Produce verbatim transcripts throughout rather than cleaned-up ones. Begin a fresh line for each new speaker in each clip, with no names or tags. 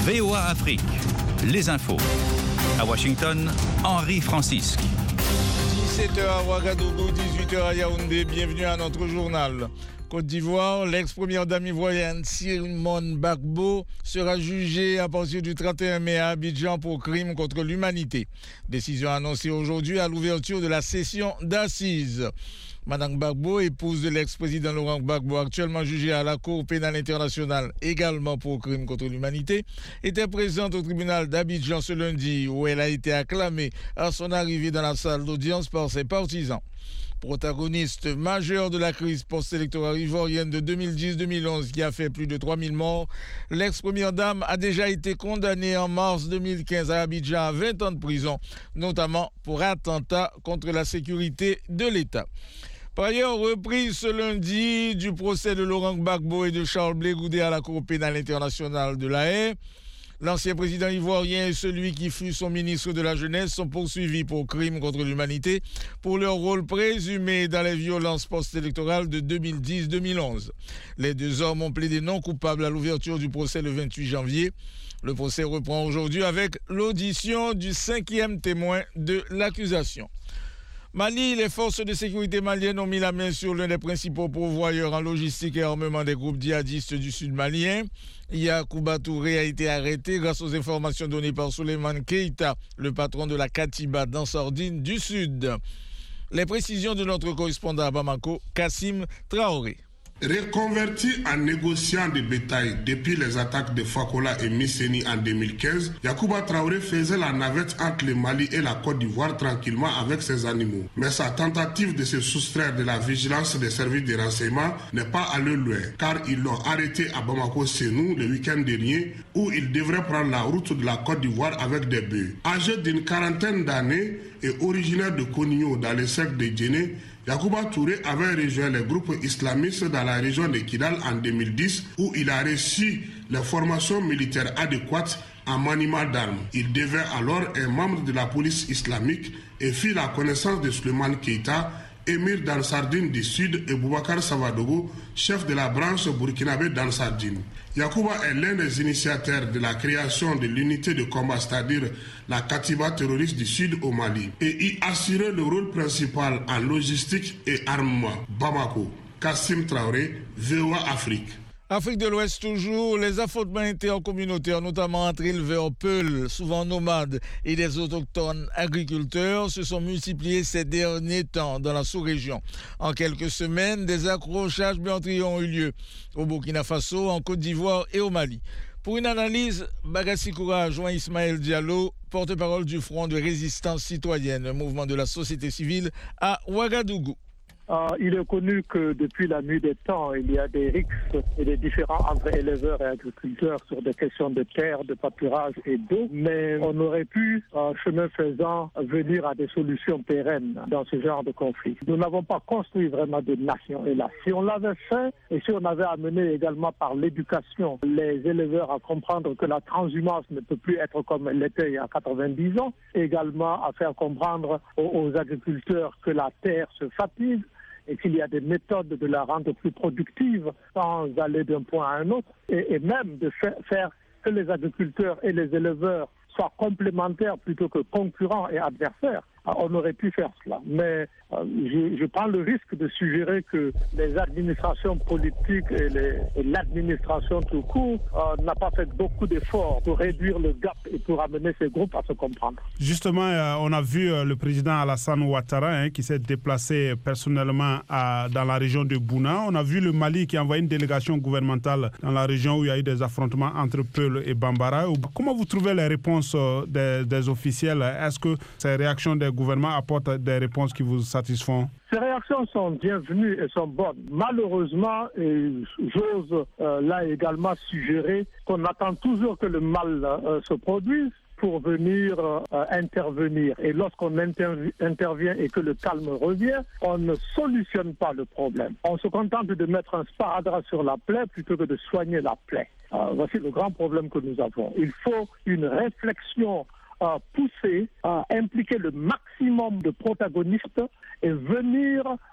V O A Afrique, les infos. À Washington, Henri Francisque.
dix-sept heures à Ouagadougou, dix-huit heures à Yaoundé. Bienvenue à notre journal. Côte d'Ivoire, l'ex-première dame ivoirienne Simone Gbagbo sera jugée à partir du trente et un mai à Abidjan pour crime contre l'humanité. Décision annoncée aujourd'hui à l'ouverture de la session d'assises. Madame Gbagbo, épouse de l'ex-président Laurent Gbagbo, actuellement jugée à la Cour pénale internationale également pour crime contre l'humanité, était présente au tribunal d'Abidjan ce lundi où elle a été acclamée à son arrivée dans la salle d'audience par ses partisans. Protagoniste majeur de la crise post-électorale ivoirienne de deux mille dix deux mille onze qui a fait plus de trois mille morts, l'ex-première dame a déjà été condamnée en mars deux mille quinze à Abidjan à vingt ans de prison, notamment pour attentat contre la sécurité de l'État. Par ailleurs, reprise ce lundi du procès de Laurent Gbagbo et de Charles Blé Goudé à la Cour pénale internationale de La Haye. L'ancien président ivoirien et celui qui fut son ministre de la Jeunesse sont poursuivis pour crimes contre l'humanité pour leur rôle présumé dans les violences post-électorales de deux mille dix deux mille onze. Les deux hommes ont plaidé non coupables à l'ouverture du procès le vingt-huit janvier. Le procès reprend aujourd'hui avec l'audition du cinquième témoin de l'accusation. Mali, les forces de sécurité maliennes ont mis la main sur l'un des principaux pourvoyeurs en logistique et armement des groupes djihadistes du sud malien. Yacouba Touré a été arrêté grâce aux informations données par Souleymane Keïta, le patron de la Katiba d'Ansardine du Sud. Les précisions de notre correspondant à Bamako, Kassim Traoré.
Reconverti en négociant de bétail depuis les attaques de Fakola et Misseni en deux mille quinze, Yacouba Traoré faisait la navette entre le Mali et la Côte d'Ivoire tranquillement avec ses animaux. Mais sa tentative de se soustraire de la vigilance des services de renseignement n'est pas allée loin, car ils l'ont arrêté à Bamako-Sénou le week-end dernier, où il devrait prendre la route de la Côte d'Ivoire avec des bœufs. Âgé d'une quarantaine d'années et originaire de Konio dans le cercle de Djéné, Yacouba Touré avait rejoint les groupes islamistes dans la région de Kidal en deux mille dix où il a reçu les formations militaires adéquates en maniement d'armes. Il devint alors un membre de la police islamique et fit la connaissance de Souleymane Keïta, émir d'Ansardine du Sud, et Boubacar Savadogo, chef de la branche burkinabé d'Ansardine. Yacouba est l'un des initiateurs de la création de l'unité de combat, c'est-à-dire la Katiba terroriste du Sud au Mali, et y assurait le rôle principal en logistique et armement. Bamako, Kassim Traoré, V O A Afrique.
Afrique de l'Ouest toujours, les affrontements intercommunautaires, notamment entre éleveurs Peuls, souvent nomades, et des autochtones agriculteurs, se sont multipliés ces derniers temps dans la sous-région. En quelques semaines, des accrochages meurtriers ont eu lieu au Burkina Faso, en Côte d'Ivoire et au Mali. Pour une analyse, Bagassi Koura joint Ismaël Diallo, porte-parole du Front de résistance citoyenne, un mouvement de la société civile à Ouagadougou.
Euh, il est connu que depuis la nuit des temps, il y a des rixes et des différends entre éleveurs et agriculteurs sur des questions de terre, de pâturage et d'eau. Mais on aurait pu, euh, chemin faisant, venir à des solutions pérennes dans ce genre de conflit. Nous n'avons pas construit vraiment de nation. Et là, si on l'avait fait, et si on avait amené également par l'éducation les éleveurs à comprendre que la transhumance ne peut plus être comme elle était il y a quatre-vingt-dix ans, également à faire comprendre aux, aux agriculteurs que la terre se fatigue, et qu'il y a des méthodes de la rendre plus productive sans aller d'un point à un autre, et, et même de faire, faire que les agriculteurs et les éleveurs soient complémentaires plutôt que concurrents et adversaires. On aurait pu faire cela, mais euh, je, je prends le risque de suggérer que les administrations politiques et, les, et l'administration tout court euh, n'a pas fait beaucoup d'efforts pour réduire le gap et pour amener ces groupes à se comprendre.
Justement, euh, on a vu euh, le président Alassane Ouattara hein, qui s'est déplacé personnellement à, dans la région de Bouna. On a vu le Mali qui a envoyé une délégation gouvernementale dans la région où il y a eu des affrontements entre Peul et Bambara. Comment vous trouvez les réponses euh, des, des officiels? Est-ce que ces réactions des gouvernements apportent des réponses qui vous satisfont?
Ces réactions sont bienvenues et sont bonnes. Malheureusement, et j'ose euh, là également suggérer qu'on attend toujours que le mal euh, se produise pour venir euh, intervenir. Et lorsqu'on interv- intervient et que le calme revient, on ne solutionne pas le problème. On se contente de mettre un sparadrap sur la plaie plutôt que de soigner la plaie. Euh, voici le grand problème que nous avons. Il faut une réflexion euh, poussée, euh, impliquer le maximum de protagonistes et venir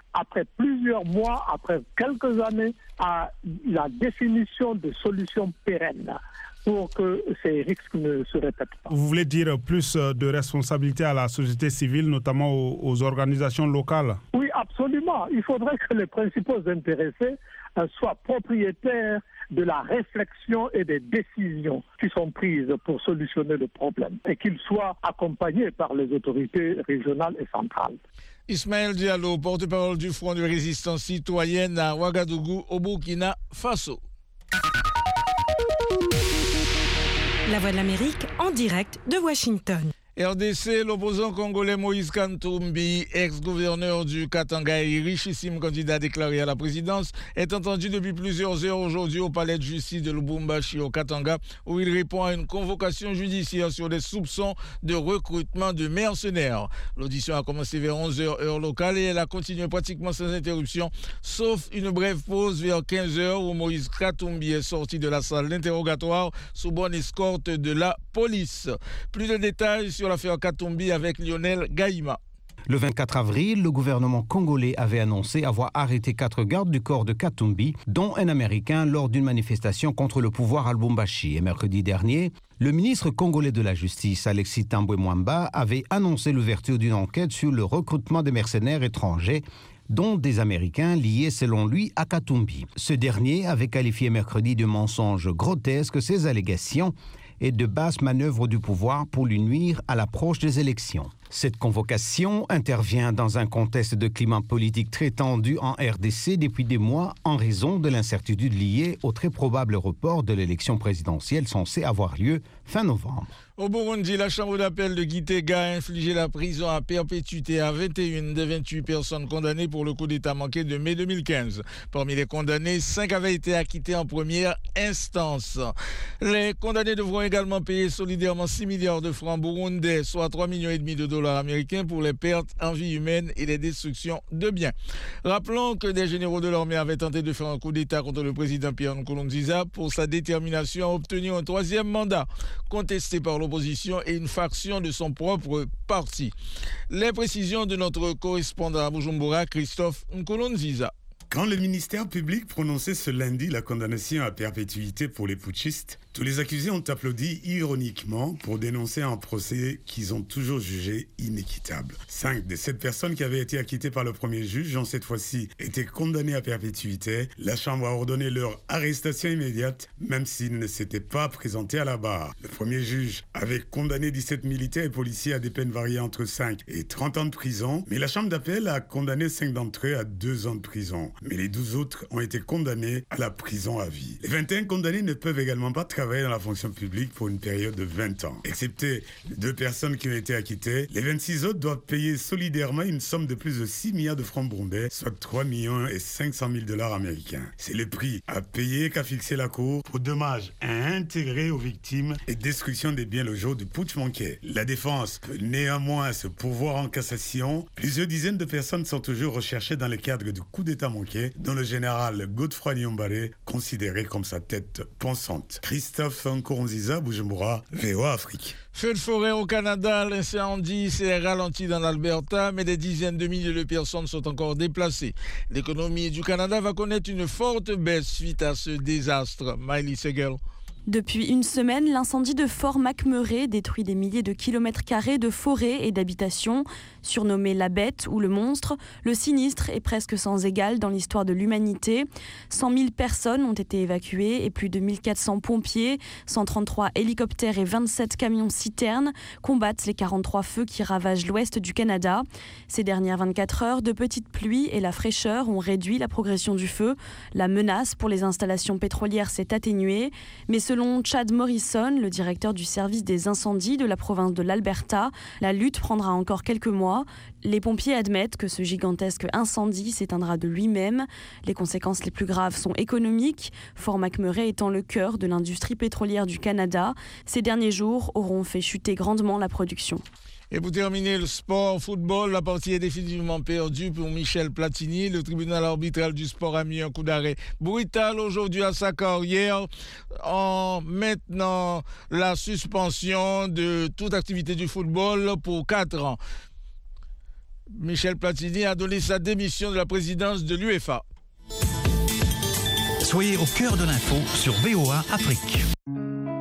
après plusieurs mois, après quelques années, à la définition de solutions pérennes pour que ces risques ne se répètent pas.
Vous voulez dire plus de responsabilité à la société civile, notamment aux, aux organisations locales?
Oui, absolument. Il faudrait que les principaux intéressés euh, soient propriétaires de la réflexion et des décisions qui sont prises pour solutionner le problème et qu'ils soient accompagnés par les autorités régionales et centrales.
Ismaël Diallo, porte-parole du Front de résistance citoyenne à Ouagadougou, au Burkina Faso.
La Voix de l'Amérique en direct de Washington.
R D C, l'opposant congolais Moïse Katumbi, ex-gouverneur du Katanga et richissime candidat déclaré à la présidence, est entendu depuis plusieurs heures aujourd'hui au palais de justice de Lubumbashi au Katanga, où il répond à une convocation judiciaire sur des soupçons de recrutement de mercenaires. L'audition a commencé vers onze heures heure locale et elle a continué pratiquement sans interruption, sauf une brève pause vers quinze heures où Moïse Katumbi est sorti de la salle d'interrogatoire sous bonne escorte de la police. Plus de détails sur l'affaire Katumbi avec Lionel Gaïma.
Le vingt-quatre avril, le gouvernement congolais avait annoncé avoir arrêté quatre gardes du corps de Katumbi, dont un Américain, lors d'une manifestation contre le pouvoir à Lubumbashi. Et mercredi dernier, le ministre congolais de la Justice, Alexis Tambwe Mwamba, avait annoncé l'ouverture d'une enquête sur le recrutement des mercenaires étrangers, dont des Américains liés selon lui à Katumbi. Ce dernier avait qualifié mercredi de mensonge grotesque ces allégations et de basses manœuvres du pouvoir pour lui nuire à l'approche des élections. Cette convocation intervient dans un contexte de climat politique très tendu en R D C depuis des mois en raison de l'incertitude liée au très probable report de l'élection présidentielle censée avoir lieu fin novembre.
Au Burundi, la chambre d'appel de Gitega a infligé la prison à perpétuité à vingt et une des vingt-huit personnes condamnées pour le coup d'État manqué de mai deux mille quinze. Parmi les condamnés, cinq avaient été acquittés en première instance. Les condamnés devront également payer solidairement six milliards de francs burundais, soit trois virgule cinq millions de dollars américains pour les pertes en vie humaine et les destructions de biens. Rappelons que des généraux de l'armée avaient tenté de faire un coup d'État contre le président Pierre Nkurunziza pour sa détermination à obtenir un troisième mandat, contesté par l'opposition et une faction de son propre parti. Les précisions de notre correspondant à Bujumbura, Christophe Nkurunziza.
Quand le ministère public prononçait ce lundi la condamnation à perpétuité pour les putschistes, tous les accusés ont applaudi ironiquement pour dénoncer un procès qu'ils ont toujours jugé inéquitable. Cinq des sept personnes qui avaient été acquittées par le premier juge ont cette fois-ci été condamnées à perpétuité. La Chambre a ordonné leur arrestation immédiate, même s'ils ne s'étaient pas présentés à la barre. Le premier juge avait condamné dix-sept militaires et policiers à des peines variées entre cinq et trente ans de prison, mais la Chambre d'appel a condamné cinq d'entre eux à deux ans de prison. Mais les douze autres ont été condamnés à la prison à vie. Les vingt et un condamnés ne peuvent également pas travailler dans la fonction publique pour une période de vingt ans. Excepté les deux personnes qui ont été acquittées, les vingt-six autres doivent payer solidairement une somme de plus de six milliards de francs burundais, soit trois millions cinq cent mille dollars américains. C'est le prix à payer qu'a fixé la Cour pour dommages à intégrer aux victimes et destruction des biens le jour du putsch manqué. La défense peut néanmoins se pourvoir en cassation. Plusieurs dizaines de personnes sont toujours recherchées dans le cadre du coup d'État manqué, dont le général Godefroy Niyombare, considéré comme sa tête pensante. Christophe Nkurunziza, Bujumbura, V O A Afrique.
Feu de forêt au Canada, l'incendie s'est ralenti dans l'Alberta, mais des dizaines de milliers de personnes sont encore déplacées. L'économie du Canada va connaître une forte baisse suite à ce désastre. Miley Segel.
Depuis une semaine, l'incendie de Fort McMurray détruit des milliers de kilomètres carrés de forêts et d'habitations. Surnommé la bête ou le monstre, le sinistre est presque sans égal dans l'histoire de l'humanité. cent mille personnes ont été évacuées et plus de mille quatre cents pompiers, cent trente-trois hélicoptères et vingt-sept camions-citernes combattent les quarante-trois feux qui ravagent l'ouest du Canada. Ces dernières vingt-quatre heures, de petites pluies et la fraîcheur ont réduit la progression du feu. La menace pour les installations pétrolières s'est atténuée, mais selon Selon Chad Morrison, le directeur du service des incendies de la province de l'Alberta, la lutte prendra encore quelques mois. Les pompiers admettent que ce gigantesque incendie s'éteindra de lui-même. Les conséquences les plus graves sont économiques, Fort McMurray étant le cœur de l'industrie pétrolière du Canada. Ces derniers jours auront fait chuter grandement la production.
Et pour terminer, le sport, football, la partie est définitivement perdue pour Michel Platini. Le tribunal arbitral du sport a mis un coup d'arrêt brutal aujourd'hui à sa carrière en maintenant la suspension de toute activité du football pour quatre ans. Michel Platini a donné sa démission de la présidence de l'UEFA.
Soyez au cœur de l'info sur V O A Afrique.